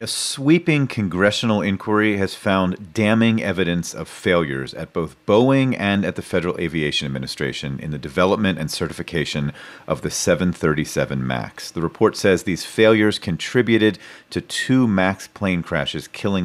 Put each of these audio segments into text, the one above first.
A sweeping congressional inquiry has found damning evidence of failures at both Boeing and at the Federal Aviation Administration in the development and certification of the 737 MAX. The report says these failures contributed to 2 MAX plane crashes, killing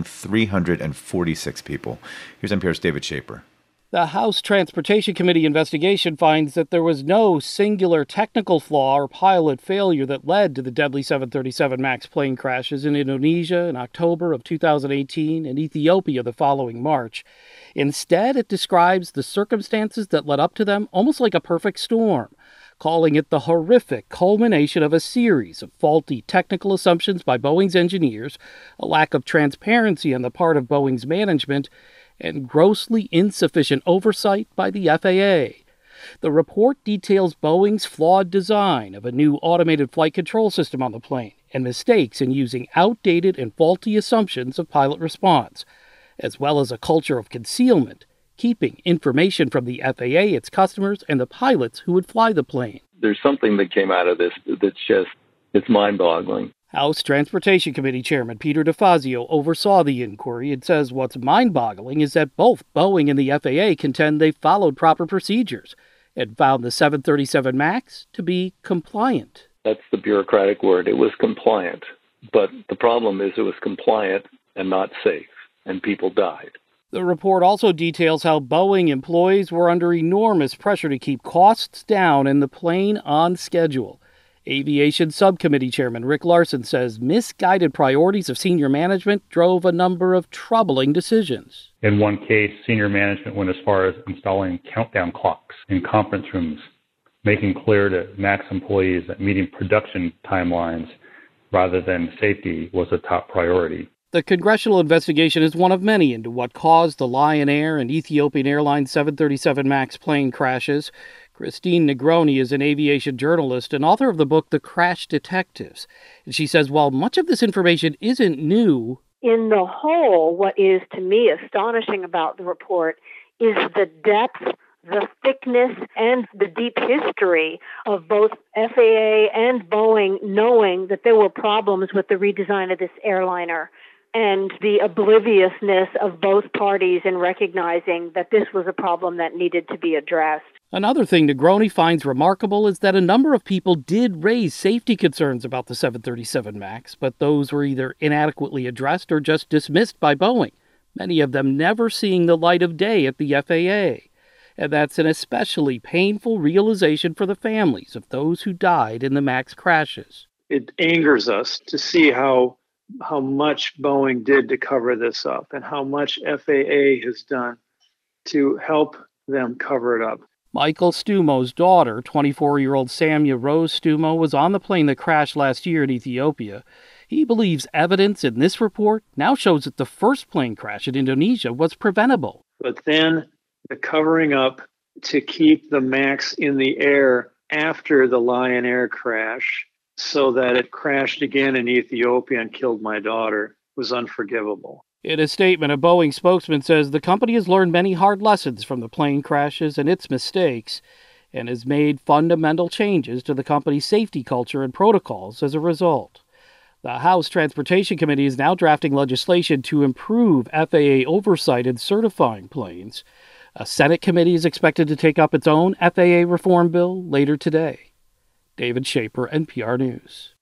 346 people. Here's NPR's David Schaper. The House Transportation Committee investigation finds that there was no singular technical flaw or pilot failure that led to the deadly 737 MAX plane crashes in Indonesia in October of 2018 and Ethiopia the following March. Instead, it describes the circumstances that led up to them almost like a perfect storm, calling it the horrific culmination of a series of faulty technical assumptions by Boeing's engineers, a lack of transparency on the part of Boeing's management, and grossly insufficient oversight by the FAA. The report details Boeing's flawed design of a new automated flight control system on the plane and mistakes in using outdated and faulty assumptions of pilot response, as well as a culture of concealment, keeping information from the FAA, its customers, and the pilots who would fly the plane. There's something that came out of this it's mind-boggling. House Transportation Committee Chairman Peter DeFazio oversaw the inquiry and says what's mind-boggling is that both Boeing and the FAA contend they followed proper procedures and found the 737 MAX to be compliant. That's the bureaucratic word. It was compliant. But the problem is it was compliant and not safe, and people died. The report also details how Boeing employees were under enormous pressure to keep costs down and the plane on schedule. Aviation Subcommittee Chairman Rick Larson says misguided priorities of senior management drove a number of troubling decisions. In one case, senior management went as far as installing countdown clocks in conference rooms, making clear to MAX employees that meeting production timelines rather than safety was a top priority. The congressional investigation is one of many into what caused the Lion Air and Ethiopian Airlines 737 MAX plane crashes. Christine Negroni is an aviation journalist and author of the book The Crash Detectives. And she says while much of this information isn't new, in the whole, what is to me astonishing about the report is the depth, the thickness, and the deep history of both FAA and Boeing knowing that there were problems with the redesign of this airliner, and the obliviousness of both parties in recognizing that this was a problem that needed to be addressed. Another thing Negroni finds remarkable is that a number of people did raise safety concerns about the 737 MAX, but those were either inadequately addressed or just dismissed by Boeing, many of them never seeing the light of day at the FAA. And that's an especially painful realization for the families of those who died in the MAX crashes. It angers us to see how much Boeing did to cover this up and how much FAA has done to help them cover it up. Michael Stumo's daughter, 24-year-old Samia Rose Stumo, was on the plane that crashed last year in Ethiopia. He believes evidence in this report now shows that the first plane crash in Indonesia was preventable. But then the covering up to keep the MAX in the air after the Lion Air crash so that it crashed again in Ethiopia and killed my daughter was unforgivable. In a statement, a Boeing spokesman says the company has learned many hard lessons from the plane crashes and its mistakes and has made fundamental changes to the company's safety culture and protocols as a result. The House Transportation Committee is now drafting legislation to improve FAA oversight in certifying planes. A Senate committee is expected to take up its own FAA reform bill later today. David Schaper, NPR News.